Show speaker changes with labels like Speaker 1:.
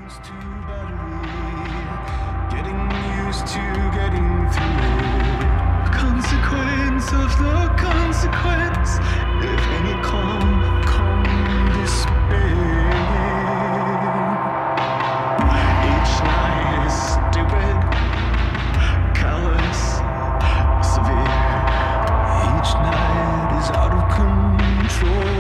Speaker 1: used to battery, getting used to getting through it. Consequence of the consequence, if any calm despair. Each night is stupid, callous, severe. Each night is out of control.